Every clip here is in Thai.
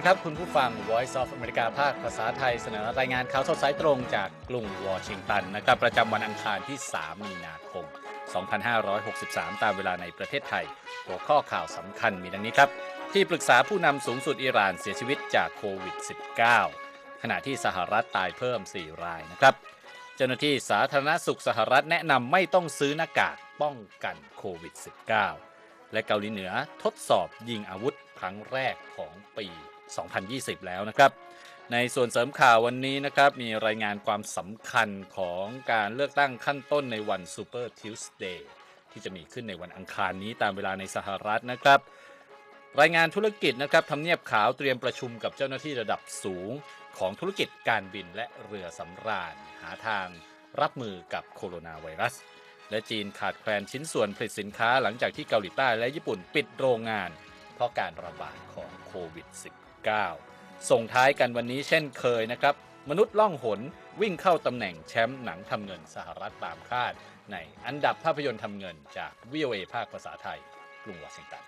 ครับคุณผู้ฟัง Voice of America ภาคภาษาไทยเสนอรายงานข่าวสดสายตรงจากกรุงวอชิงตันนะครับประจำวันอังคารที่ 3 มีนาคม 2563 ตามเวลาในประเทศไทยหัวข้อข่าวสำคัญมีดังนี้ครับที่ปรึกษาผู้นำสูงสุดอิหร่านเสียชีวิตจากโควิด -19 ขณะที่สหรัฐตายเพิ่ม 4 รายนะครับเจ้าหน้าที่สาธารณสุขสหรัฐแนะนำไม่ต้องซื้อหน้ากากป้องกันโควิด -19 และเกาหลีเหนือทดสอบยิงอาวุธครั้งแรกของปี 2020 แล้วนะครับในส่วนเสริมข่าววันนี้นะครับมีรายงานความสำคัญของการเลือกตั้งขั้นต้นในวัน Super Tuesday ที่จะมีขึ้นในวันอังคารนี้ตามเวลาในสหรัฐนะครับรายงานธุรกิจนะครับทำเนียบขาวเตรียมประชุมกับเจ้าหน้าที่ระดับสูงของธุรกิจการบินและเรือสำราญหาทางรับมือกับโคโรนาไวรัสและจีนขาดแคลนชิ้นส่วนผลิตสินค้าหลังจากที่เกาหลีใต้และญี่ปุ่นปิดโรงงานเพราะการระบาดของโควิด -19 ส่งท้ายกันวันนี้เช่นเคยนะครับมนุษย์ล่องหนวิ่งเข้าตำแหน่งแชมป์หนังทำเงินสหรัฐตามคาดในอันดับภาพยนตร์ทำเงินจาก VOA ภาคภาษาไทยกรุงวอชิงตัน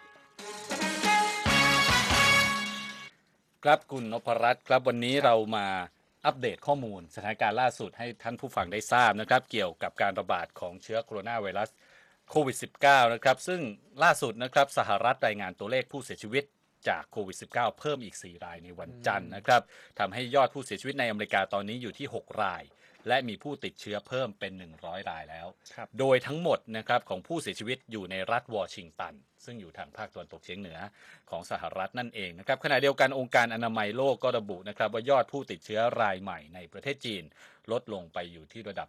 ครับคุณนพรัตน์ครับวันนี้เรามาอัปเดตข้อมูลสถานการณ์ล่าสุดให้ท่านผู้ฟังได้ทราบนะครับเกี่ยวกับการระบาดของเชื้อโคโรนาไวรัสโควิด -19 นะครับซึ่งล่าสุดนะครับสหรัฐรายงานตัวเลขผู้เสียชีวิตจากโควิด -19 เพิ่มอีก 4 รายในวันจันทร์นะครับทำให้ยอดผู้เสียชีวิตในอเมริกาตอนนี้อยู่ที่ 6 รายและมีผู้ติดเชื้อเพิ่มเป็น 100 รายแล้วโดยทั้งหมดนะครับของผู้เสียชีวิตอยู่ในรัฐวอชิงตันซึ่งอยู่ทางภาคตะวันตกเฉียงเหนือของสหรัฐนั่นเองนะครับขณะเดียวกันองค์การอนามัยโลกก็ระบุนะครับว่ายอดผู้ติดเชื้อรายใหม่ในประเทศจีนลดลงไปอยู่ที่ระดับ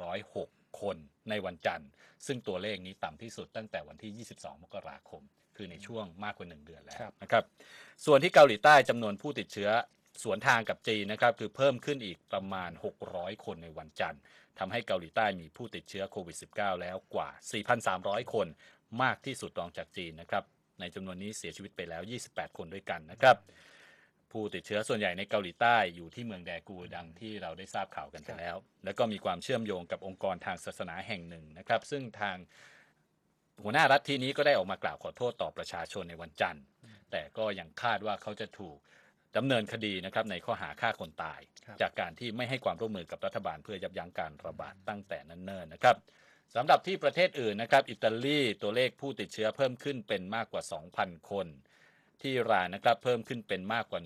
206 คนในวันจันทร์ซึ่งตัวเลขนี้ต่ำที่สุดตั้งแต่วันที่ 22 มกราคมคือในช่วงมากกว่า 1 เดือนแล้วนะครับส่วนที่เกาหลีใต้จำนวนผู้ติดเชื้อสวนทางกับจีนนะครับคือเพิ่มขึ้นอีกประมาณ 600 คนในวันจันทร์ทำให้เกาหลีใต้มีผู้ติดเชื้อโควิด -19 แล้วกว่า 4,300 คนมากที่สุดรองจากจีนนะครับในจำนวนนี้เสียชีวิตไปแล้ว 28 คนด้วยกันนะครับผู้ติดเชื้อส่วนใหญ่ในเกาหลีใต้อยู่ที่เมืองแดกูดังที่เราได้ทราบข่าวกันไปแล้วแล้วก็มีความเชื่อมโยงกับองค์กรทางศาสนาแห่งหนึ่งนะครับซึ่งทางหัวหน้ารัฐที่นี้ก็ได้ออกมากล่าวขอโทษต่อประชาชนในวันจันทร์แต่ก็ยังคาดว่าเขาจะถูกดำเนินคดีนะครับในข้อหาฆ่าคนตายจากการที่ไม่ให้ความร่วมมือกับรัฐบาลเพื่อยับยั้งการระบาดตั้งแต่นั้นเนิ่นนะครับสำหรับที่ประเทศอื่นนะครับอิตาลีตัวเลขผู้ติดเชื้อเพิ่มขึ้นเป็นมากกว่า 2,000 คนที่อิหร่านนะครับเพิ่มขึ้นเป็นมากกว่า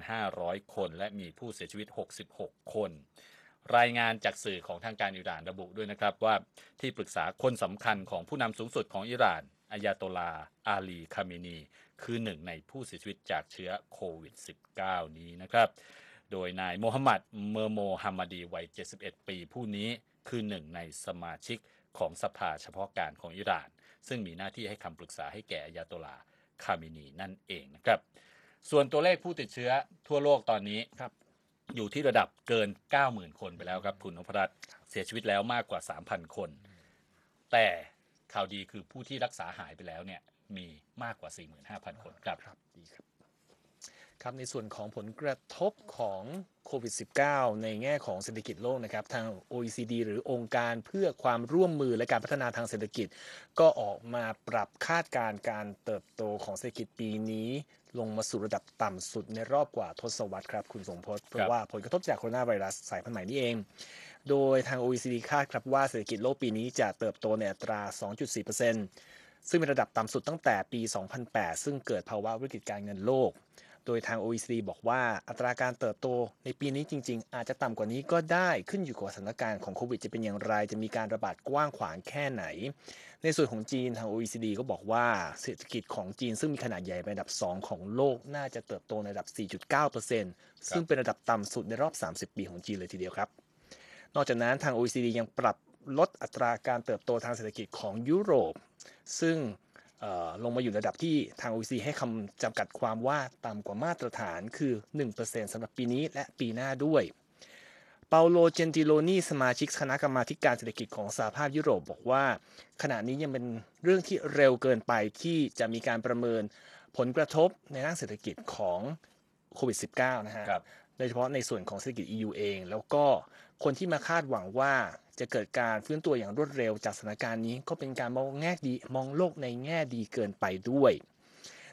1,500 คนและมีผู้เสียชีวิต 66 คนรายงานจากสื่อของทางการอิหร่านระบุด้วยนะครับว่าที่ปรึกษาคนสำคัญของผู้นำสูงสุดของอิหร่านอายาโตลาอาลีคาเมนีคือหนึ่งในผู้เสียชีวิตจากเชื้อโควิด -19 นี้นะครับโดยนายโมฮัมหมัดเมอร์โมฮัมมัดีวัย 71 ปีผู้นี้คือหนึ่งในสมาชิกของสภาเฉพาะการของอิหร่านซึ่งมีหน้าที่ให้คำปรึกษาให้แก่อายาโตลาคาเมนีนั่นเองนะครับส่วนตัวเลขผู้ติดเชื้อทั่วโลกตอนนี้อยู่ที่ระดับเกิน 90,000 คนไปแล้วครับคุณนพรัตน์เสียชีวิตแล้วมากกว่า 3,000 คนแต่ข่าวดีคือผู้ที่รักษาหายไปแล้วเนี่ยมีมากกว่า 45,000 คนครับดีครับในส่วนของผลกระทบของโควิด -19 ในแง่ของเศรษฐกิจโลกนะครับทาง OECD หรือองค์การเพื่อความร่วมมือและการพัฒนาทางเศรษฐกิจก็ออกมาปรับคาดการณ์การเติบโตของเศรษฐกิจปีนี้ลงมาสู่ระดับต่ำสุดในรอบกว่าทศวรรษครับคุณสมพศเพราะว่าผลกระทบจากโคโรนาไวรัสสายพันธุ์ใหม่นี่เองโดยทาง OECD คาดครับว่าเศรษฐกิจโลกปีนี้จะเติบโตในอัตรา 2.4%ซึ่งเป็นระดับต่ำสุดตั้งแต่ปี 2008 ซึ่งเกิดภาวะวิกฤตการเงินโลกโดยทาง OECD บอกว่าอัตราการเติบโตในปีนี้จริงๆอาจจะต่ำกว่านี้ก็ได้ขึ้นอยู่กับสถานการณ์ของโควิดจะเป็นอย่างไรจะมีการระบาดกว้างขวางแค่ไหนในส่วนของจีนทาง OECD ก็บอกว่าเศรษฐกิจของจีนซึ่งมีขนาดใหญ่เป็นอันดับ2ของโลกน่าจะเติบโตในระดับ 4.9% ซึ่งเป็นระดับต่ำสุดในรอบ 30 ปีของจีนเลยทีเดียวครับนอกจากนั้นทาง OECD ยังปรับลดอัตราการเติบโตทางเศรษฐกิจของยุโรปซึ่งลงมาอยู่ระดับที่ทาง OECD ให้คำจำกัดความว่าต่ำกว่ามาตรฐานคือ 1% สำหรับปีนี้และปีหน้าด้วยเปาโลเจนติโลนีสมาชิกคณะกรรมาการเศรษฐกิจของสหภาพยุโรปบอกว่าขณะนี้ยังเป็นเรื่องที่เร็วเกินไปที่จะมีการประเมินผลกระทบในด้านเศรษฐกิจของโควิด -19 นะฮะโดยเฉพาะในส่วนของเศรษฐกิจ EU เองแล้วก็คนที่มาคาดหวังว่าจะเกิดการฟื้นตัวอย่างรวดเร็วจากสถานการณ์นี้ก็เป็นการมองโลกในแง่ดีเกินไปด้วย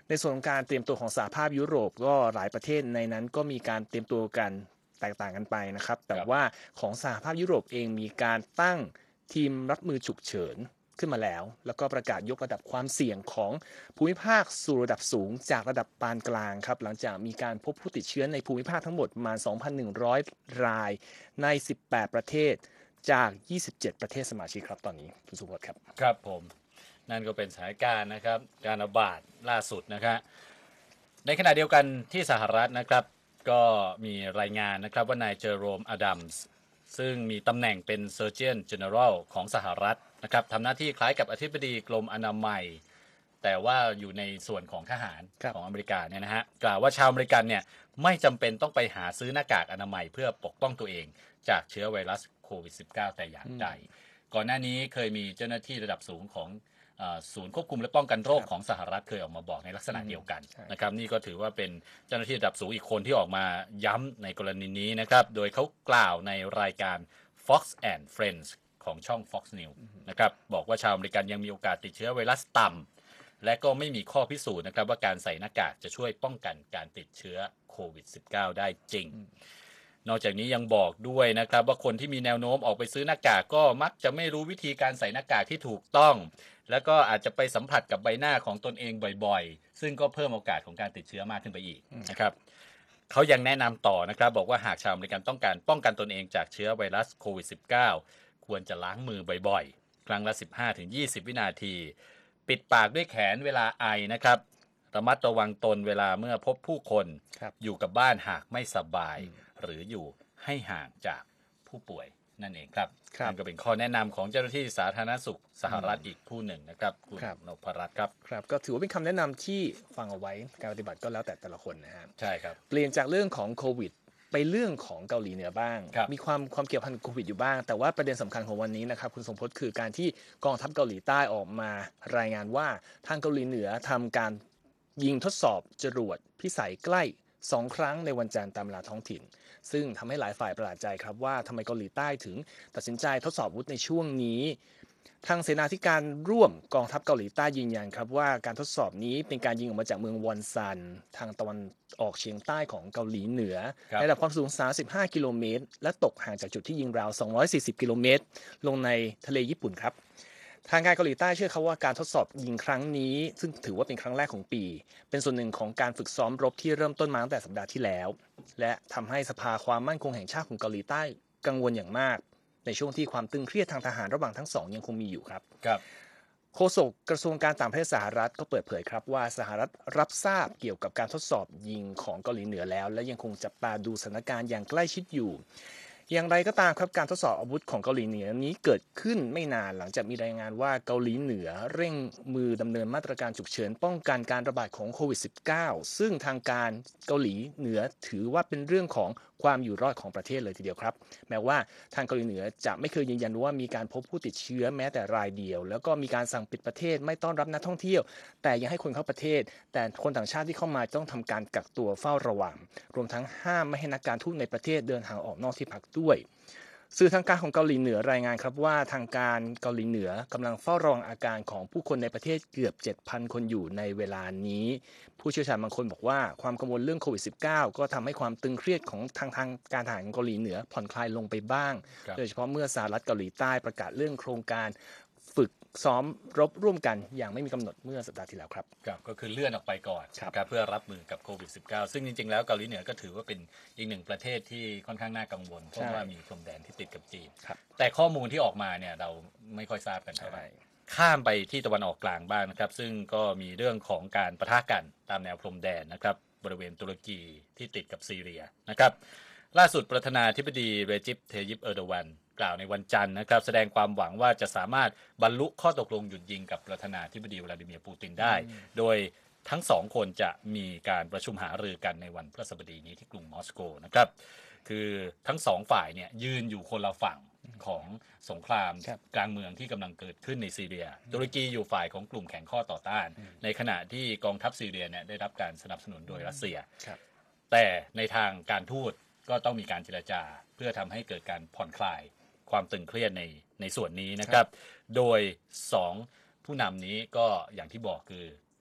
ในส่วนของการเตรียมตัวของสหภาพยุโรปก็หลายประเทศในนั้นก็มีการเตรียมตัวกันแตกต่างกันไปนะครับแต่ว่าของสหภาพยุโรปเองมีการตั้งทีมรับมือฉุกเฉินขึ้นมาแล้วก็ประกาศยกระดับความเสี่ยงของภูมิภาคสู่ระดับสูงจากระดับปานกลางครับหลังจากมีการพบผู้ติดเชื้อในภูมิภาคทั้งหมดประมาณ 2,100 รายใน 18 ประเทศจาก 27 ประเทศสมาชิกครับตอนนี้คุณสุพจน์ครับครับผมนั่นก็เป็นสถานการณ์นะครับการระบาดล่าสุดนะครับในขณะเดียวกันที่สหรัฐนะครับก็มีรายงานนะครับว่านายเจอโรมอดัมส์ซึ่งมีตำแหน่งเป็น Surgeon General ของสหรัฐนะครับทำหน้าที่คล้ายกับอธิบดีกรมอนามัยแต่ว่าอยู่ในส่วนของทหารของอเมริกาเนี่ยนะฮะกล่าวว่าชาวอเมริกันเนี่ยไม่จำเป็นต้องไปหาซื้อหน้ากากอนามัยเพื่อปกป้องตัวเองจากเชื้อไวรัสโควิด -19 แต่อย่างใดก่อนหน้านี้เคยมีเจ้าหน้าที่ระดับสูงของศูนย์ควบคุมและป้องกันโรคของสหรัฐเคยออกมาบอกในลักษณะเดียวกันนะครับนี่ก็ถือว่าเป็นเจ้าหน้าที่ระดับสูงอีกคนที่ออกมาย้ำในกรณีนี้นะครับโดยเขากล่าวในรายการ Fox and Friends ของช่อง Fox News นะครับบอกว่าชาวอเมริกันยังมีโอกาสติดเชื้อไวรัสต่ำและก็ไม่มีข้อพิสูจน์นะครับว่าการใส่หน้ากากจะช่วยป้องกันการติดเชื้อโควิด -19 ได้จริงนอกจากนี้ยังบอกด้วยนะครับว่าคนที่มีแนวโน้มออกไปซื้อหน้ากากก็มักจะไม่รู้วิธีการใส่หน้ากากที่ถูกต้องแล้วก็อาจจะไปสัมผัสกับใบหน้าของตนเองบ่อยๆซึ่งก็เพิ่มโอกาสของการติดเชื้อมากขึ้นไปอีกนะครับเขายังแนะนำต่อนะครับบอกว่าหากชาวอเมริกันต้องการป้องกันตนเองจากเชื้อไวรัสโควิด -19 ควรจะล้างมือบ่อยๆครั้งละ 15-20 วินาทีปิดปากด้วยแขนเวลาไอนะครับระมัดระวังตนเวลาเมื่อพบผู้คนอยู่กับบ้านหากไม่สบายหรืออยู่ให้ห่างจากผู้ป่วยนั่นเองครับนั่นก็เป็นข้อแนะนำของเจ้าหน้าที่สาธารณสุขสหรัฐอีกผู้หนึ่งนะครับคุณนพรัตน์ครับครับก็ถือว่าเป็นคำแนะนำที่ฟังเอาไว้การปฏิบัติก็แล้วแต่ละคนนะฮะใช่ครับเปลี่ยนจากเรื่องของโควิดไปเรื่องของเกาหลีเหนือบ้างมีความเกี่ยวพันกับโควิดอยู่บ้างแต่ว่าประเด็นสำคัญของวันนี้นะครับคุณสมพจน์คือการที่กองทัพเกาหลีใต้ออกมารายงานว่าทางเกาหลีเหนือทำการยิงทดสอบจรวดพิสัยใกล้2 ครั้งในวันจันทร์ตามเวลาท้องถิ่นซึ่งทำให้หลายฝ่ายประหลาดใจครับว่าทำไมเกาหลีใต้ถึงตัดสินใจทดสอบอาวุธในช่วงนี้ทางเสนาธิการร่วมกองทัพเกาหลีใต้ยืนยันครับว่าการทดสอบนี้เป็นการยิงออกมาจากเมืองวอนซันทางตะวันออกเฉียงใต้ของเกาหลีเหนือในระดับความสูง35 กิโลเมตรและตกห่างจากจุดที่ยิงราว240 กิโลเมตรลงในทะเลญี่ปุ่นครับทางการเกาหลีใต้เชื่อเขาว่าการทดสอบยิงครั้งนี้ซึ่งถือว่าเป็นครั้งแรกของปีเป็นส่วนหนึ่งของการฝึกซ้อมรบที่เริ่มต้นมาตั้งแต่สัปดาห์ที่แล้วและทำให้สภาความมั่นคงแห่งชาติของเกาหลีใต้กังวลอย่างมากในช่วงที่ความตึงเครียดทางทหารระหว่างทั้งสองยังคงมีอยู่ครับโฆษกกระทรวงการต่างประเทศสหรัฐก็เปิดเผยครับว่าสหรัฐรับทราบเกี่ยวกับการทดสอบยิงของเกาหลีเหนือแล้วและยังคงจับตาดูสถานการณ์อย่างใกล้ชิดอยู่อย่างไรก็ตามครับการทดสอบอาวุธของเกาหลีเหนือนี้เกิดขึ้นไม่นานหลังจากมีรายงานว่าเกาหลีเหนือเร่งมือดำเนินมาตรการฉุกเฉินป้องกันการระบาดของโควิด -19 ซึ่งทางการเกาหลีเหนือถือว่าเป็นเรื่องของความอยู่รอดของประเทศเลยทีเดียวครับแม้ว่าทางเกาหลีเหนือจะไม่เคยยืนยันว่ามีการพบผู้ติดเชื้อแม้แต่รายเดียวแล้วก็มีการสั่งปิดประเทศไม่ต้อนรับนักท่องเที่ยวแต่ยังให้คนเข้าประเทศแต่คนต่างชาติที่เข้ามาต้องทำการกักตัวเฝ้าระวังรวมทั้งห้ามไม่ให้นักการทูตในประเทศเดินทางออกนอกที่พักด้วยสื่อทางการของเกาหลีเหนือรายงานครับว่าทางการเกาหลีเหนือกำลังเฝ้าระวังอาการของผู้คนในประเทศเกือบ 7,000 คนอยู่ในเวลานี้ผู้เชี่ยวชาญบางคนบอกว่าความกังวลเรื่องโควิด -19 ก็ทำให้ความตึงเครียดของทางการทหารของเกาหลีเหนือผ่อนคลายลงไปบ้างโดยเฉพาะเมื่อสหรัฐเกาหลีใต้ประกาศเรื่องโครงการฝึกซ้อมรบร่วมกันอย่างไม่มีกำหนดเมื่อสัปดาห์ที่แล้วครับก็คือเลื่อนออกไปก่อนครับเพื่อรับมือกับโควิด -19 ซึ่งจริงๆแล้วเกาหลีเหนือก็ถือว่าเป็นอีกหนึ่งประเทศที่ค่อนข้างน่ากังวลเพราะว่ามีพรมแดนที่ติดกับจีนแต่ข้อมูลที่ออกมาเนี่ยเราไม่ค่อยทราบกันเท่าไหร่ข้ามไปที่ตะวันออกกลางบ้างนะครับซึ่งก็มีเรื่องของการปะทะกันตามแนวพรมแดนนะครับบริเวณตุรกีที่ติดกับซีเรียนะครับล่าสุดประธานาธิบดีเรจิป เทยิป เออร์โดวันกล่าวในวันจันทร์นะครับแสดงความหวังว่าจะสามารถบรรลุข้อตกลงหยุดยิงกับประธานาธิบดีวลาดิเมียร์ปูตินได้โดยทั้งสองคนจะมีการประชุมหารือกันในวันพฤหัสบดีนี้ที่กรุงมอสโกนะครับคือทั้งสองฝ่ายเนี่ยยืนอยู่คนละฝั่งของสงครามกลางเมืองที่กำลังเกิดขึ้นในซีเรียตุรกีอยู่ฝ่ายของกลุ่มแข่งข้อต่อต้านในขณะที่กองทัพซีเรียเนี่ยได้รับการสนับสนุนโดยรัสเซียแต่ในทางการทูตก็ต้องมีการเจรจาเพื่อทำให้เกิดการผ่อนคลายความตึงเครียดในส่วนนี้นะครับโดย2ผู้นำนี้ก็อย่างที่บอกคือ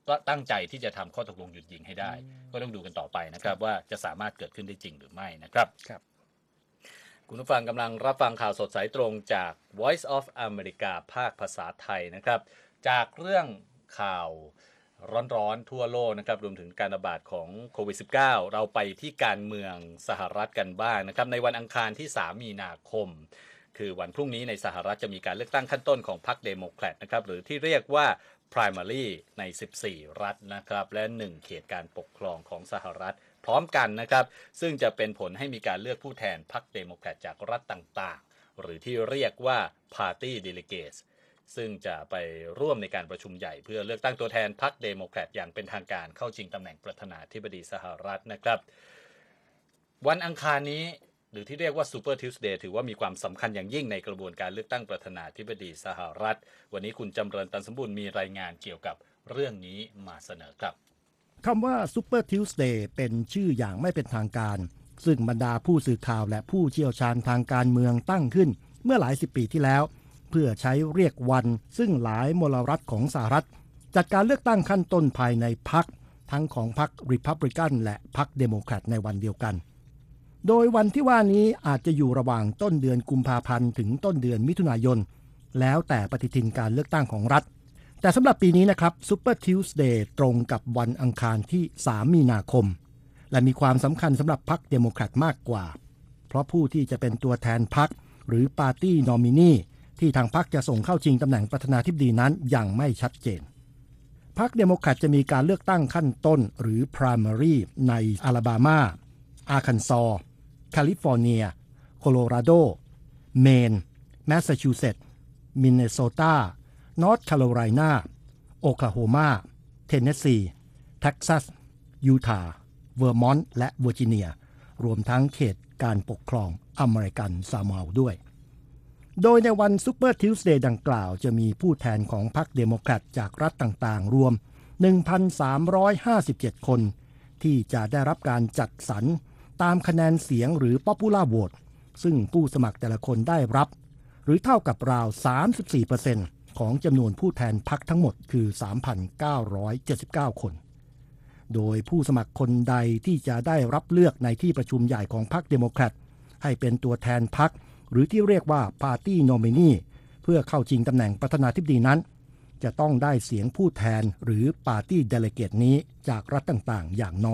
ตั้งใจที่จะทำข้อตกลงหยุดยิงให้ได้ก็ต้องดูกันต่อไปนะครับว่าจะสามารถเกิดขึ้นได้จริงหรือไม่นะครับคุณผู้ฟังกำลังรับฟังข่าวสดสายตรงจาก Voice of America ภาคภาษาไทยนะครับจากเรื่องข่าวร้อนๆทั่วโลกนะครับรวมถึงการระบาดของโควิด -19 เราไปที่การเมืองสหรัฐกันบ้างนะครับในวันอังคารที่ 3 มีนาคมคือวันพรุ่งนี้ในสหรัฐจะมีการเลือกตั้งขั้นต้นของพรรคเดโมแครตนะครับหรือที่เรียกว่า primary ใน 14 รัฐนะครับและ 1 เขตการปกครองของสหรัฐพร้อมกันนะครับซึ่งจะเป็นผลให้มีการเลือกผู้แทนพรรคเดโมแครตจากรัฐต่างๆหรือที่เรียกว่า party delegates ซึ่งจะไปร่วมในการประชุมใหญ่เพื่อเลือกตั้งตัวแทนพรรคเดโมแครตอย่างเป็นทางการเข้าชิงตำแหน่งประธานาธิบดีสหรัฐนะครับวันอังคารนี้หรือที่เรียกว่า Super Tuesday ถือว่ามีความสำคัญอย่างยิ่งในกระบวนการเลือกตั้งประธานาธิบดีสหรัฐวันนี้คุณจำเริญ ตันสมบูรณ์มีรายงานเกี่ยวกับเรื่องนี้มาเสนอครับคำว่า Super Tuesday เป็นชื่ออย่างไม่เป็นทางการซึ่งบรรดาผู้สื่อข่าวและผู้เชี่ยวชาญทางการเมืองตั้งขึ้นเมื่อหลายสิบปีที่แล้วเพื่อใช้เรียกวันซึ่งหลายมลรัฐของสหรัฐจัดการเลือกตั้งขั้นต้นภายในพรรคทั้งของพรรค Republican และพรรคเดโมแครตในวันเดียวกันโดยวันที่ว่านี้อาจจะอยู่ระหว่างต้นเดือนกุมภาพันธ์ถึงต้นเดือนมิถุนายนแล้วแต่ปฏิทินการเลือกตั้งของรัฐแต่สำหรับปีนี้นะครับ Super Tuesday ตรงกับวันอังคารที่ 3 มีนาคมและมีความสำคัญสำหรับพรรคเดโมแครตมากกว่าเพราะผู้ที่จะเป็นตัวแทนพรรคหรือ Party Nominee ที่ทางพรรคจะส่งเข้าชิงตำแหน่งประธานาธิบดีนั้นยังไม่ชัดเจนพรรคเดโมแครตจะมีการเลือกตั้งขั้นต้นหรือ Primary ในอลาบามาอาร์คันซอว์แคลิฟอร์เนียโคโลราโดเมนแมสซาชูเซตส์มินนิโซตานอร์ทแคโรไลนาโอคลาโฮมาเทนเนสซีเท็กซัสยูทาห์เวอร์มอนต์และเวอร์จิเนียรวมทั้งเขตการปกครองอเมริกันซามัลด้วยโดยในวันซูเปอร์ทิวส์เดย์ดังกล่าวจะมีผู้แทนของพรรคเดโมแครตจากรัฐต่างๆรวม 1,357 คนที่จะได้รับการจัดสรรตามคะแนนเสียงหรือ Popular Vote ซึ่งผู้สมัครแต่ละคนได้รับหรือเท่ากับราว 34% ของจำนวนผู้แทนพรรคทั้งหมดคือ 3,979 คนโดยผู้สมัครคนใดที่จะได้รับเลือกในที่ประชุมใหญ่ของพรรคเดโมแครตให้เป็นตัวแทนพรรคหรือที่เรียกว่า Party Nominee เพื่อเข้าชิงตำแหน่งประธานาธิบดีนั้นจะต้องได้เสียงผู้แทนหรือ Party Delegate นี้จากรัฐต่างๆอย่างน้อย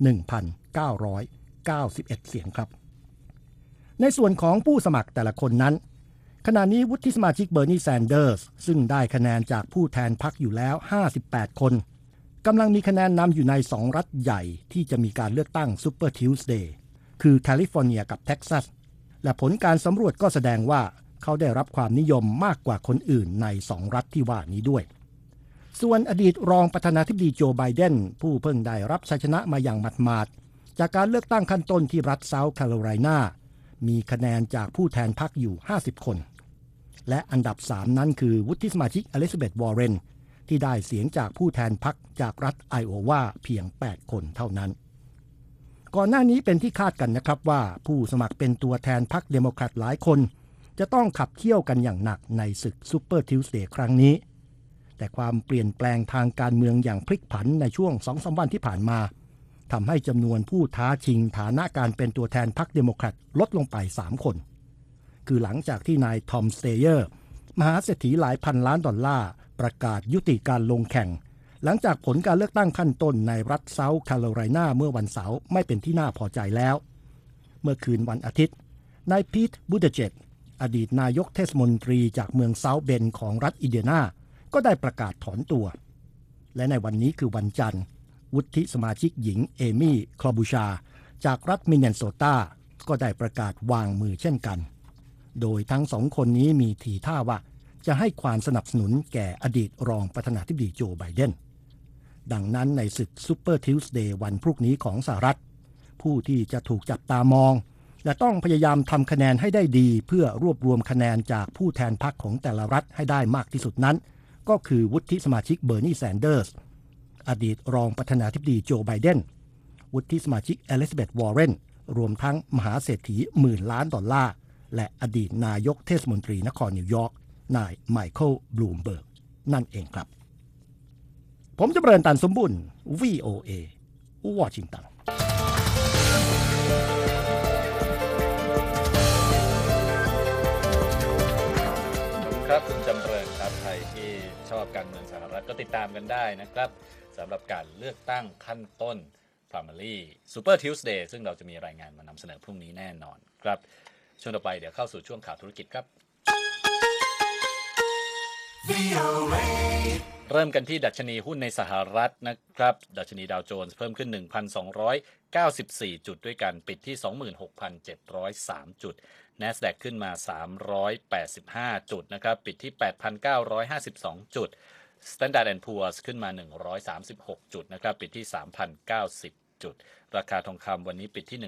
1,991 เสียงครับในส่วนของผู้สมัครแต่ละคนนั้นขณะนี้วุฒิสมาชิกเบอร์นีแซนเดอร์สซึ่งได้คะแนนจากผู้แทนพรรคอยู่แล้ว58คนกำลังมีคะแนนนำอยู่ใน2รัฐใหญ่ที่จะมีการเลือกตั้ง Super Tuesday คือแคลิฟอร์เนียกับเท็กซัสและผลการสำรวจก็แสดงว่าเขาได้รับความนิยมมากกว่าคนอื่นใน2รัฐที่ว่านี้ด้วยส่วนอดีตรองประธานาธิบดีโจไบเดนผู้เพิ่งได้รับชัยชนะมาอย่างหมาดๆจากการเลือกตั้งขั้นต้นที่รัฐเซาท์แคโรไลนามีคะแนนจากผู้แทนพรรคอยู่50คนและอันดับ3นั้นคือวุฒิสมาชิกอลิซาเบธวอร์เรนที่ได้เสียงจากผู้แทนพรรคจากรัฐไอโอวาเพียง8คนเท่านั้นก่อนหน้านี้เป็นที่คาดกันนะครับว่าผู้สมัครเป็นตัวแทนพรรคเดโมแครตหลายคนจะต้องขับเคี่ยวกันอย่างหนักในศึกซูเปอร์ทิวส์เดย์ครั้งนี้แต่ความเปลี่ยนแปลงทางการเมืองอย่างพลิกผันในช่วง 2-3 วันที่ผ่านมาทำให้จำนวนผู้ท้าชิงฐานะการเป็นตัวแทนพรรคเดโมแครตลดลงไป3คนคือหลังจากที่นายทอมสเตเยอร์มหาเศรษฐีหลายพันล้านดอลลาร์ประกาศยุติการลงแข่งหลังจากผลการเลือกตั้งขั้นต้นในรัฐเซาท์แคโรไลนาเมื่อวันเสาร์ไม่เป็นที่น่าพอใจแล้วเมื่อคืนวันอาทิตย์นายพีทบูติเจจอดีตนายกเทศมนตรีจากเมืองเซาท์เบนด์ของรัฐอินเดียนาก็ได้ประกาศถอนตัวและในวันนี้คือวันจันทร์วุฒิสมาชิกหญิงเอมี่คลอบูชาจากรัฐมินนิโซตาก็ได้ประกาศวางมือเช่นกันโดยทั้งสองคนนี้มีทีท่าว่าจะให้ความสนับสนุนแก่อดีตรองประธานาธิบดีโจไบเดนดังนั้นในศึกซูเปอร์ทิวส์เดย์วันพรุ่งนี้ของสหรัฐผู้ที่จะถูกจับตามองและต้องพยายามทำคะแนนให้ได้ดีเพื่อรวบรวมคะแนนจากผู้แทนพรรคของแต่ละรัฐให้ได้มากที่สุดนั้นก็คือวุฒิสมาชิกเบอร์นีแซนเดอร์สอดีตรองประธานาธิบดีโจไบเดนวุฒิสมาชิกอลิซาเบธวอร์เรนรวมทั้งมหาเศรษฐีหมื่นล้านดอลลาร์และอดีตนายกเทศมนตรีนครนิวยอร์กนายไมเคิลบลูมเบิร์กนั่นเองครับผมจำเริญตันสมบุญ VOA วอชิงตันครับคุณจำเริญครับใครที่ชอบการเมืองสหรัฐก็ติดตามกันได้นะครับสำหรับการเลือกตั้งขั้นต้น Primary Super Tuesday ซึ่งเราจะมีรายงานมานำเสนอพรุ่งนี้แน่นอนครับช่วงต่อไปเดี๋ยวเข้าสู่ช่วงข่าวธุรกิจครับเริ่มกันที่ดัชนีหุ้นในสหรัฐนะครับดัชนีดาวโจนส์เพิ่มขึ้น 1,294 จุดด้วยกันปิดที่ 26,703 จุด NASDAQ ขึ้นมา385 จุดนะครับปิดที่ 8,952 จุด Standard & Poor's ขึ้นมา136 จุดนะครับปิดที่ 3,090 จุดราคาทองคำวันนี้ปิดที่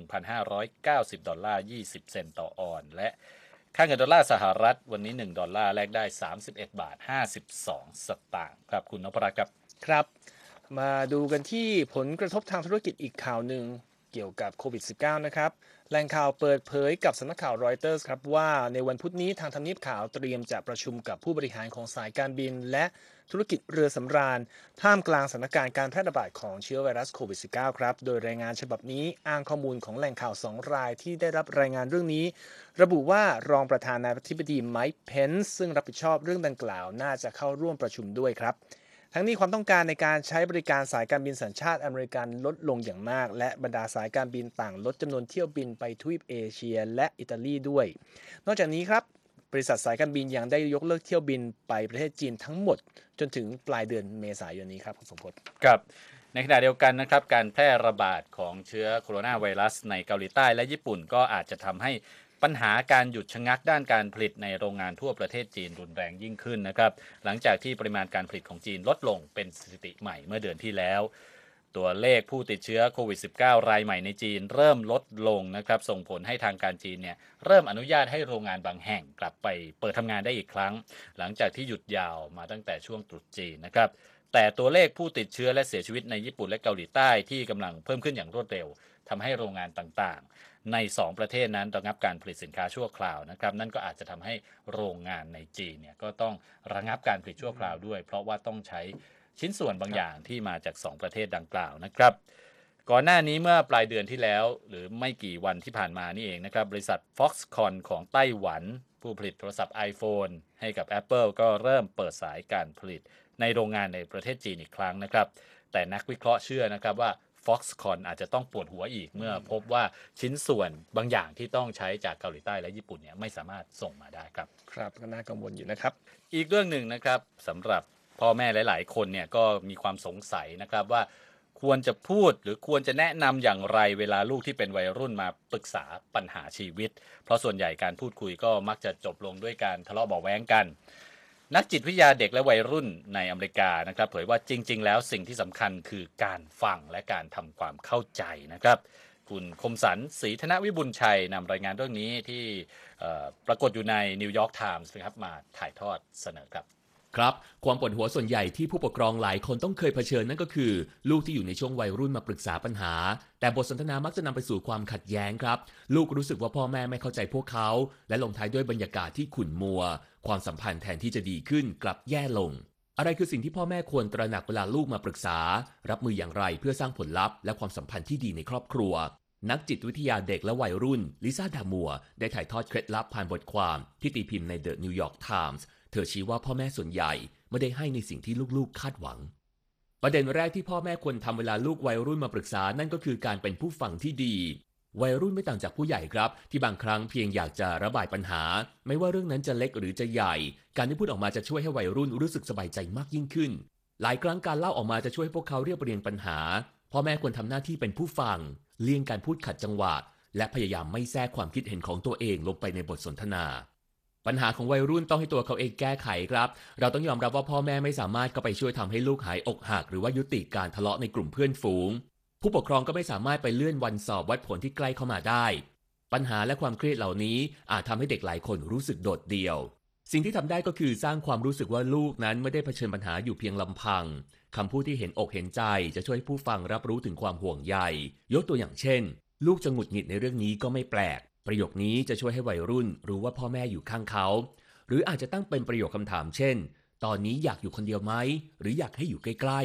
$1,590.20 ต่อออนซ์และค่าเงินดอลลาร์สหรัฐวันนี้$1แลกได้31.52 สตางค์ครับคุณนพรัตน์ครับครับมาดูกันที่ผลกระทบทางธุรกิจอีกข่าวหนึ่งเกี่ยวกับโควิด -19 นะครับแหล่งข่าวเปิดเผยกับสำนักข่าวรอยเตอร์สครับว่าในวันพุธนี้ทางทำเนียบขาวเตรียมจะประชุมกับผู้บริหารของสายการบินและธุรกิจเรือสำราญท่ามกลางสถานการณ์การแพร่ระบาดของเชื้อไวรัสโควิด -19 ครับโดยรายงานฉบับนี้อ้างข้อมูลของแหล่งข่าว2รายที่ได้รับรายงานเรื่องนี้ระบุว่ารองประธานาธิบดีไมค์เพนซ์ซึ่งรับผิดชอบเรื่องดังกล่าวน่าจะเข้าร่วมประชุมด้วยครับทั้งนี้ความต้องการในการใช้บริการสายการบินสัญชาติอเมริกันลดลงอย่างมากและบรรดาสายการบินต่างลดจำนวนเที่ยวบินไปทวีปเอเชียและอิตาลีด้วยนอกจากนี้ครับบริษัทสายการบินยังได้ยกเลิกเที่ยวบินไปประเทศจีนทั้งหมดจนถึงปลายเดือนเมษายนนี้ครับคุณสมพศครับในขณะเดียวกันนะครับการแพร่ระบาดของเชื้อโคโรนาไวรัสในเกาหลีใต้และญี่ปุ่นก็อาจจะทำให้ปัญหาการหยุดชะงักด้านการผลิตในโรงงานทั่วประเทศจีนรุนแรงยิ่งขึ้นนะครับหลังจากที่ปริมาณการผลิตของจีนลดลงเป็นสถิติใหม่เมื่อเดือนที่แล้วตัวเลขผู้ติดเชื้อโควิด -19 รายใหม่ในจีนเริ่มลดลงนะครับส่งผลให้ทางการจีนเนี่ยเริ่มอนุญาตให้โรงงานบางแห่งกลับไปเปิดทำงานได้อีกครั้งหลังจากที่หยุดยาวมาตั้งแต่ช่วงตรุษจีนนะครับแต่ตัวเลขผู้ติดเชื้อและเสียชีวิตในญี่ปุ่นและเกาหลีใต้ที่กำลังเพิ่มขึ้นอย่างรวดเร็วทำให้โรงงานต่างๆใน2ประเทศนั้นระงับการผลิตสินค้าชั่วคราวนะครับนั่นก็อาจจะทำให้โรงงานในจีนเนี่ยก็ต้องระงับการผลิตชั่วคราวด้วยเพราะว่าต้องใช้ชิ้นส่วนบางอย่างที่มาจาก2ประเทศดังกล่าวนะครับก่อนหน้านี้เมื่อปลายเดือนที่แล้วหรือไม่กี่วันที่ผ่านมานี่เองนะครับบริษัท Foxconn ของไต้หวันผู้ผลิตโทรศัพท์ iPhone ให้กับ Apple ก็เริ่มเปิดสายการผลิตในโรงงานในประเทศจีนอีกครั้งนะครับแต่นักวิเคราะห์เชื่อนะครับว่า Foxconn อาจจะต้องปวดหัวอีกเมื่อพบว่าชิ้นส่วนบางอย่างที่ต้องใช้จากเกาหลีใต้และญี่ปุ่นเนี่ยไม่สามารถส่งมาได้ครับครับก็น่ากังวลอยู่นะครับอีกเรื่องหนึ่งนะครับสำหรับพ่อแม่หลายๆคนเนี่ยก็มีความสงสัยนะครับว่าควรจะพูดหรือควรจะแนะนำอย่างไรเวลาลูกที่เป็นวัยรุ่นมาปรึกษาปัญหาชีวิตเพราะส่วนใหญ่การพูดคุยก็มักจะจบลงด้วยการทะเลาะเบาะแว้งกันนักจิตวิทยาเด็กและวัยรุ่นในอเมริกานะครับเผยว่าจริงๆแล้วสิ่งที่สำคัญคือการฟังและการทำความเข้าใจนะครับคุณคมสันต์ ศรีธนวิบุญชัยนำรายงานเรื่องนี้ที่ปรากฏอยู่ในนิวยอร์กไทมส์นะครับมาถ่ายทอดเสนอครับครับความปวดหัวส่วนใหญ่ที่ผู้ปกครองหลายคนต้องเคยเผชิญนั่นก็คือลูกที่อยู่ในช่วงวัยรุ่นมาปรึกษาปัญหาแต่บทสนทนามักจะนำไปสู่ความขัดแย้งครับลูกรู้สึกว่าพ่อแม่ไม่เข้าใจพวกเขาและลงท้ายด้วยบรรยากาศที่ขุ่นมัวความสัมพันธ์แทนที่จะดีขึ้นกลับแย่ลงอะไรคือสิ่งที่พ่อแม่ควรตระหนักเวลาลูกมาปรึกษารับมืออย่างไรเพื่อสร้างผลลัพธ์และความสัมพันธ์ที่ดีในครอบครัวนักจิตวิทยาเด็กและวัยรุ่นลิซ่าดามัวได้ถ่ายทอดเคล็ดลับผ่านบทความที่ตีพิมพ์ใน The New York Times เธอชี้ว่าพ่อแม่ส่วนใหญ่ไม่ได้ให้ในสิ่งที่ลูกๆคาดหวังประเด็นแรกที่พ่อแม่ควรทำเวลาลูกวัยรุ่นมาปรึกษานั่นก็คือการเป็นผู้ฟังที่ดีวัยรุ่นไม่ต่างจากผู้ใหญ่ครับที่บางครั้งเพียงอยากจะระบายปัญหาไม่ว่าเรื่องนั้นจะเล็กหรือจะใหญ่การที่พูดออกมาจะช่วยให้วัยรุ่นรู้สึกสบายใจมากยิ่งขึ้นหลายครั้งการเล่าออกมาจะช่วยให้พวกเขาเรียบเรียงปัญหาพ่อแม่ควรทำหน้าที่เป็นผู้ฟังเลี่ยงการพูดขัดจังหวะและพยายามไม่แทรกความคิดเห็นของตัวเองลงไปในบทสนทนาปัญหาของวัยรุ่นต้องให้ตัวเขาเองแก้ไขครับเราต้องยอมรับว่าพ่อแม่ไม่สามารถเข้าไปช่วยทำให้ลูกหายอกหักหรือว่ายุติการทะเลาะในกลุ่มเพื่อนฝูงผู้ปกครองก็ไม่สามารถไปเลื่อนวันสอบวัดผลที่ใกล้เข้ามาได้ปัญหาและความเครียดเหล่านี้อาจทำให้เด็กหลายคนรู้สึกโดดเดี่ยวสิ่งที่ทำได้ก็คือสร้างความรู้สึกว่าลูกนั้นไม่ได้เผชิญปัญหาอยู่เพียงลำพังคำพูดที่เห็นอกเห็นใจจะช่วยให้ผู้ฟังรับรู้ถึงความห่วงใยยกตัวอย่างเช่นลูกจะหงุดหงิดในเรื่องนี้ก็ไม่แปลกประโยคนี้จะช่วยให้วัยรุ่นรู้ว่าพ่อแม่อยู่ข้างเขาหรืออาจจะตั้งเป็นประโยคคำถามเช่นตอนนี้อยากอยู่คนเดียวไหมหรืออยากให้อยู่ใกล้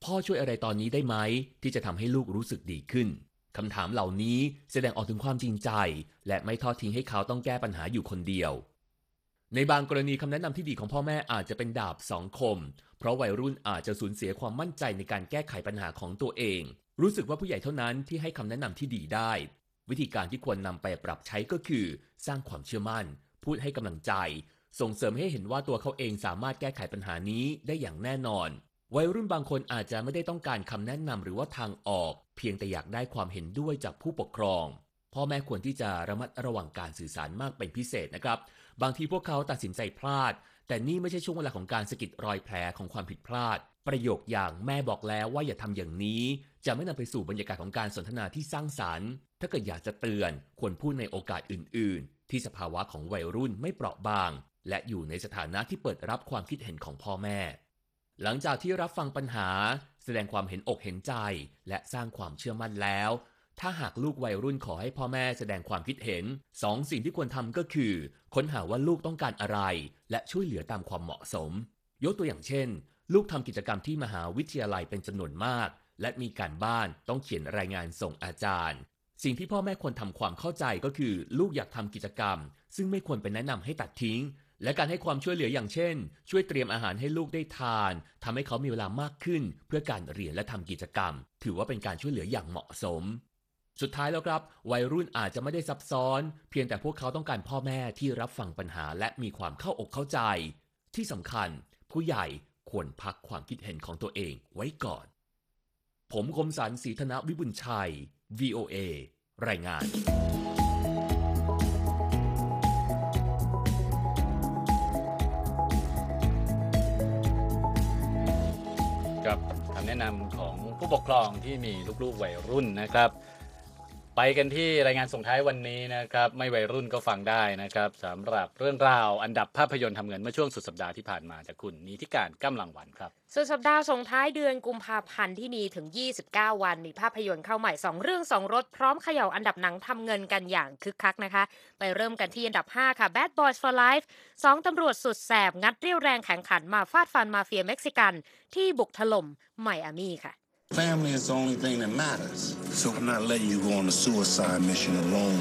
พ่อช่วยอะไรตอนนี้ได้ไหมที่จะทำให้ลูกรู้สึกดีขึ้นคำถามเหล่านี้แสดงออกถึงความจริงใจและไม่ทอดทิ้งให้เขาต้องแก้ปัญหาอยู่คนเดียวในบางกรณีคำแนะนำที่ดีของพ่อแม่อาจจะเป็นดาบสองคมเพราะวัยรุ่นอาจจะสูญเสียความมั่นใจในการแก้ไขปัญหาของตัวเองรู้สึกว่าผู้ใหญ่เท่านั้นที่ให้คำแนะนำที่ดีได้วิธีการที่ควรนำไปปรับใช้ก็คือสร้างความเชื่อมั่นพูดให้กำลังใจส่งเสริมให้เห็นว่าตัวเขาเองสามารถแก้ไขปัญหานี้ได้อย่างแน่นอนวัยรุ่นบางคนอาจจะไม่ได้ต้องการคำแนะนำหรือว่าทางออกเพียงแต่อยากได้ความเห็นด้วยจากผู้ปกครองพ่อแม่ควรที่จะระมัดระวังการสื่อสารมากเป็นพิเศษนะครับบางทีพวกเขาตัดสินใจพลาดแต่นี่ไม่ใช่ช่วงเวลาของการสะกิดรอยแผลของความผิดพลาดประโยคอย่างแม่บอกแล้วว่าอย่าทำอย่างนี้จะไม่นำไปสู่บรรยากาศของการสนทนาที่สร้างสรรค์ถ้าเกิดอยากจะเตือนควรพูดในโอกาสอื่นๆที่สภาวะของวัยรุ่นไม่เปราะบางและอยู่ในสถานะที่เปิดรับความคิดเห็นของพ่อแม่หลังจากที่รับฟังปัญหาแสดงความเห็นอกเห็นใจและสร้างความเชื่อมั่นแล้วถ้าหากลูกวัยรุ่นขอให้พ่อแม่แสดงความคิดเห็น2 สิ่งที่ควรทำก็คือค้นหาว่าลูกต้องการอะไรและช่วยเหลือตามความเหมาะสมยกตัวอย่างเช่นลูกทำกิจกรรมที่มหาวิทยาลัยเป็นจำนวนมากและมีการบ้านต้องเขียนรายงานส่งอาจารย์สิ่งที่พ่อแม่ควรทำความเข้าใจก็คือลูกอยากทำกิจกรรมซึ่งไม่ควรเป็นแนะนำให้ตัดทิ้งและการให้ความช่วยเหลืออย่างเช่นช่วยเตรียมอาหารให้ลูกได้ทานทำให้เขามีเวลามากขึ้นเพื่อการเรียนและทำกิจกรรมถือว่าเป็นการช่วยเหลืออย่างเหมาะสมสุดท้ายแล้วครับวัยรุ่นอาจจะไม่ได้ซับซ้อนเพียงแต่พวกเขาต้องการพ่อแม่ที่รับฟังปัญหาและมีความเข้าอกเข้าใจที่สำคัญผู้ใหญ่ควรพักความคิดเห็นของตัวเองไว้ก่อนผมคมสันต์ ศรีธนวิบุญชัย VOA รายงานกับคำแนะนำของผู้ปกครองที่มีลูกๆวัยรุ่นนะครับไปกันที่รายงานส่งท้ายวันนี้นะครับไม่วัยรุ่นก็ฟังได้นะครับสำหรับเรื่องราวอันดับภาพยนตร์ทำเงินเมื่อช่วงสุดสัปดาห์ที่ผ่านมาจากคุณนิติการกำลังวันครับสุดสัปดาห์ส่งท้ายเดือนกุมภาพันธ์ที่มีถึง29วันมีภาพยนตร์เข้าใหม่2เรื่อง2รสพร้อมเขย่าอันดับหนังทำเงินกันอย่างคึกคักนะคะไปเริ่มกันที่อันดับ5ค่ะ Bad Boys for Life 2ตำรวจสุดแสบงัดเรี่ยวแรงแข่งขันมาฟาดฟันมาเฟียเม็กซิกันที่บุกถล่มไมอามี่ค่ะ Family is the only thing that matters. So I'm not letting you go on a suicide mission alone.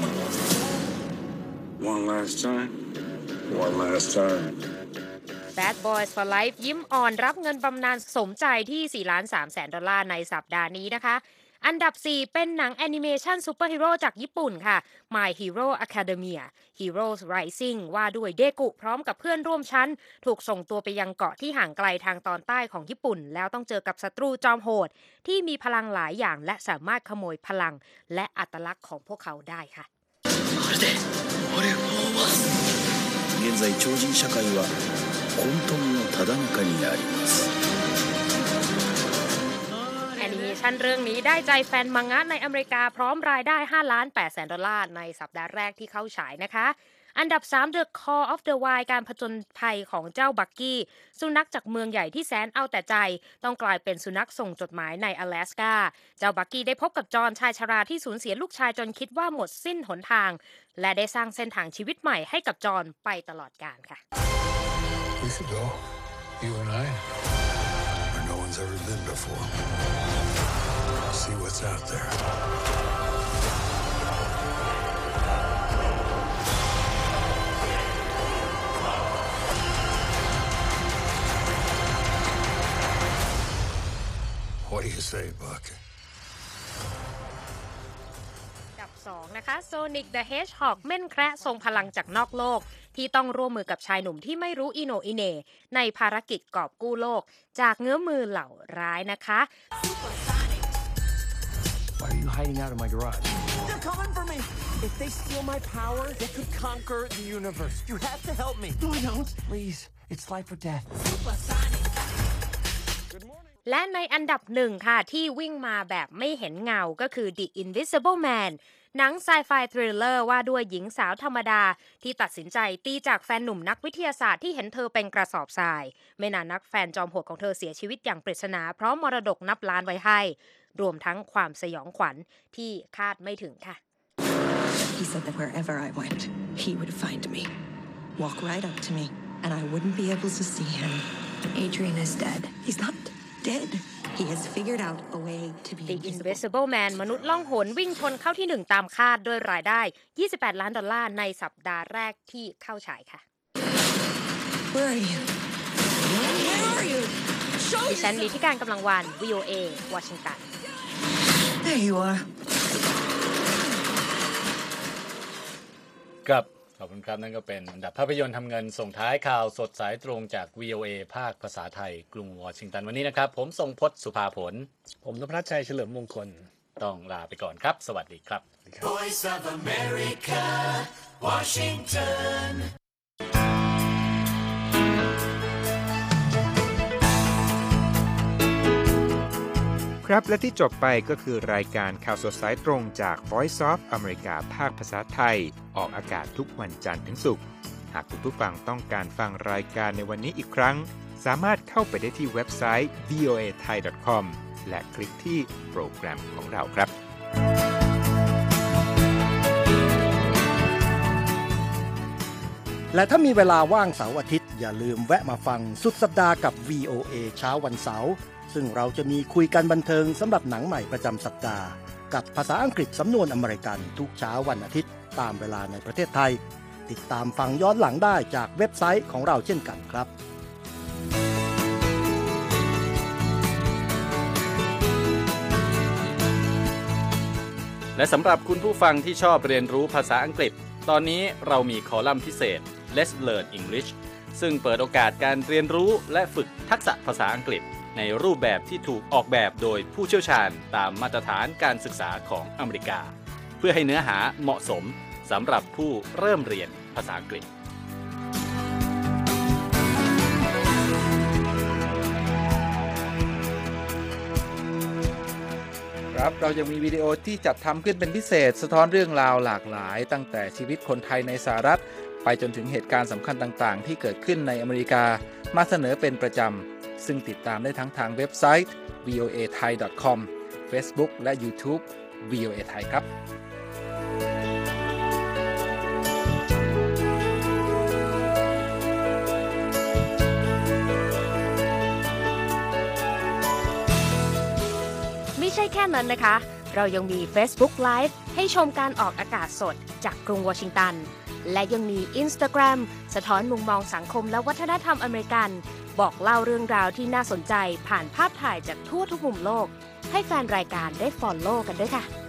One last time. One last time. Bad Boys for Life ยิ้มอ่อนรับเงินบำนาญสมใจที่$4.3 แสนในสัปดาห์นี้นะคะอันดับ4เป็นหนังแอนิเมชันซูเปอร์ฮีโร่จากญี่ปุ่นค่ะ My Hero Academia Heroes Rising ว่าด้วยเดกุพร้อมกับเพื่อนร่วมชั้นถูกส่งตัวไปยังเกาะที่ห่างไกลทางตอนใต้ของญี่ปุ่นแล้วต้องเจอกับศัตรูจอมโหดที่มีพลังหลายอย่างและสามารถขโมยพลังและอัตลักษณ์ของพวกเขาได้ค่ะ現在超人社会は混沌のただ中にありますแอนิเมชันเรื่องนี้ได้ใจแฟนมังงะในอเมริกาพร้อมรายได้$5.8 แสนในสัปดาห์แรกที่เข้าฉายนะคะอันดับ3 The Call of the Wild การผจญภัยของเจ้าบักกี้สุนัขจากเมืองใหญ่ที่แสนเอาแต่ใจต้องกลายเป็นสุนัขส่งจดหมายใน阿拉斯กาเจ้าบักกี้ได้พบกับจอห์นชายชราที่สูญเสียลูกชายจนคิดว่าหมดสิ้นหนทางและได้สร้างเส้นทางชีวิตใหม่ให้กับจอห์นไปตลอดกาลค่ะ We should go. You and I. Where no one's ever been before. See what's out there. What do you say, Buck? อันดับ2นะคะ Sonic the Hedgehog เม่นแคระทรงพลังจากนอกโลกที่ต้องร่วมมือกับชายหนุ่มที่ไม่รู้อิโหนอิเหน่ในภารกิจกอบกู้โลกจากเงื้อมือเหล่าร้ายนะคะ Why are you hiding out in my garage? They're coming for me. If they steal my power, they could conquer the universe. You have to help me. No, I don't. Please. It's life or death. และในอันดับ1ค่ะที่วิ่งมาแบบไม่เห็นเงาก็คือ The Invisible Man หนังไซไฟทริลเลอร์ว่าด้วยหญิงสาวธรรมดาที่ตัดสินใจตีจากแฟนหนุ่มนักวิทยาศาสตร์ที่เห็นเธอเป็นกระสอบทรายไม่นานนักแฟนจอมโหดของเธอเสียชีวิตอย่างปริศนาพร้อมมรดกนับล้านไว้ให้รวมทั้งความสยองขวัญที่คาดไม่ถึงค่ะ He said that wherever I went, he would find me, walk right up to me, and I wouldn't be able to see him. Adrian is dead. He's not dead. He has figured out a way to be The Invisible Man มนุษย์ล่องหนวิ่งชนเข้าที่1ตามคาดด้วยรายได้$28 ล้านในสัปดาห์แรกที่เข้าฉายค่ะ Where are you? Where are you? ดิฉันลีที่การกำลังวัน VOA วอชิงตัน There you are. ครับขอบคุณครับนั่นก็เป็นอันดับภาพยนตร์ทำเงินส่งท้ายข่าวสดสายตรงจาก VOA ภาคภาษาไทยกรุงวอชิงตันวันนี้นะครับผมทรงพจน์สุภาผลผมนพรัชชัยเฉลิมมงคลต้องลาไปก่อนครับสวัสดีครับ Voice of America, Washington. ครับและที่จบไปก็คือรายการข่าวสดสายตรงจาก Voice of America ภาคภาษาไทยออกอากาศทุกวันจันทร์ถึงศุกร์หากคุณผู้ฟังต้องการฟังรายการในวันนี้อีกครั้งสามารถเข้าไปได้ที่เว็บไซต์ voathai.com และคลิกที่โปรแกรมของเราครับและถ้ามีเวลาว่างเสาร์อาทิตย์อย่าลืมแวะมาฟังสุดสัปดาห์กับ VOA เช้าวันเสาร์ซึ่งเราจะมีคุยกันบันเทิงสำหรับหนังใหม่ประจำสัปดาห์กับภาษาอังกฤษสำนวนอเมริกันทุกเช้าวันอาทิตย์ตามเวลาในประเทศไทยติดตามฟังย้อนหลังได้จากเว็บไซต์ของเราเช่นกันครับและสำหรับคุณผู้ฟังที่ชอบเรียนรู้ภาษาอังกฤษตอนนี้เรามีคอลัมน์พิเศษ Let's Learn English ซึ่งเปิดโอกาสการเรียนรู้และฝึกทักษะภาษาอังกฤษในรูปแบบที่ถูกออกแบบโดยผู้เชี่ยวชาญตามมาตรฐานการศึกษาของอเมริกาเพื่อให้เนื้อหาเหมาะสมสำหรับผู้เริ่มเรียนภาษาอังกฤษครับเรายังมีวิดีโอที่จัดทำขึ้นเป็นพิเศษสะท้อนเรื่องราวหลากหลายตั้งแต่ชีวิตคนไทยในสหรัฐไปจนถึงเหตุการณ์สำคัญต่างๆที่เกิดขึ้นในอเมริกามาเสนอเป็นประจำซึ่งติดตามได้ทั้งทางเว็บไซต์ voathai.com Facebook และ YouTube VOA Thai ครับไม่ใช่แค่นั้นนะคะเรายังมี Facebook Live ให้ชมการออกอากาศสดจากกรุงวอชิงตันและยังมี Instagram สะท้อนมุมมองสังคมและวัฒนธรรมอเมริกันบอกเล่าเรื่องราวที่น่าสนใจผ่านภาพถ่ายจากทั่วทุกมุมโลกให้แฟนรายการได้ follow กันด้วยค่ะ